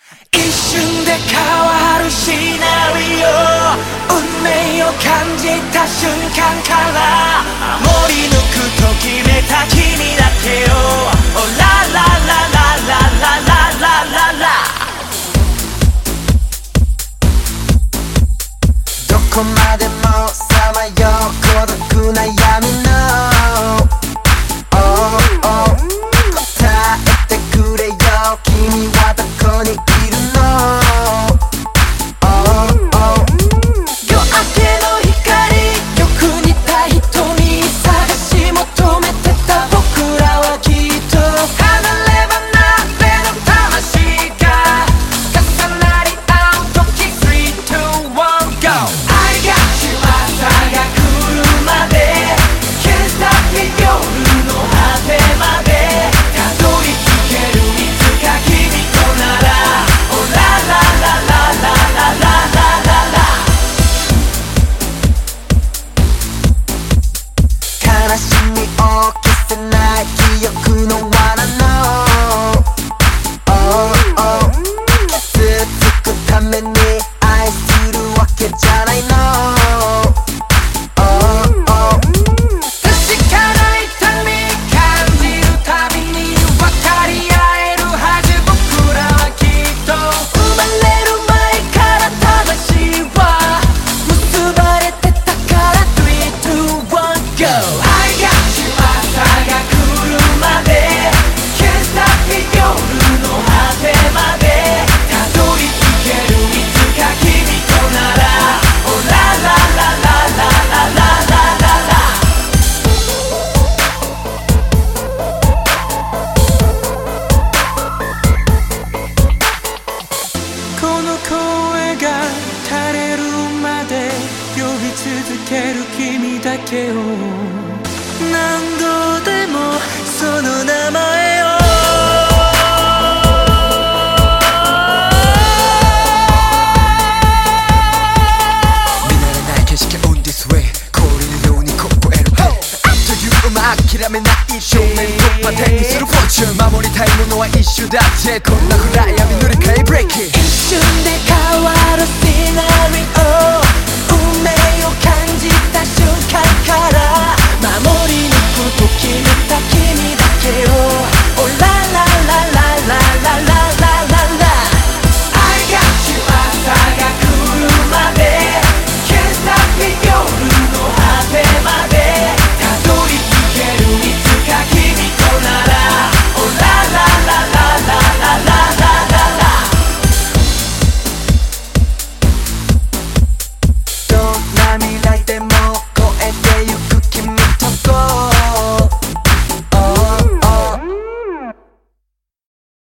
一瞬で変わるシナリオ、運命を感じた瞬間から守り抜くと決めた君だけを、oh, ララララララララララ、どこまでもさまよう孤独な闇の、oh, oh、 答えてくれよ、君はどこにいるの、oh, oh、 夜明けの光、よく似た人に探し求めてた僕らはきっと離れ離れの魂が重なり合う時 3, 2, 1, go、 I got you、 朝が来るまで消え去って夜の果てまでたどり着ける、いつか君となら、oh、 ラララララララララ、悲しみを消せない記憶の罠の、oh, oh、 傷つくために愛するわけじゃないの、oh, oh、 確かな痛み感じるたびに分かり合えるはず、僕らはきっと生まれる前から魂は結ばれてたから、 3, 2, 1, go、 I got you、 朝が来るまで消え去って夜の果てまでたどり着ける、いつか君となら、oh、 ララララララララララ、この声が枯れるまで呼び続ける君だけを、何度でもその名前を、見慣れない景色 on this way、 氷のように凍えるあっという間、諦めない正面突破手にするフォーチュン、守りたいものは一瞬だって、こんな暗闇塗り替えブレイキン、一瞬で変わるシナリオ、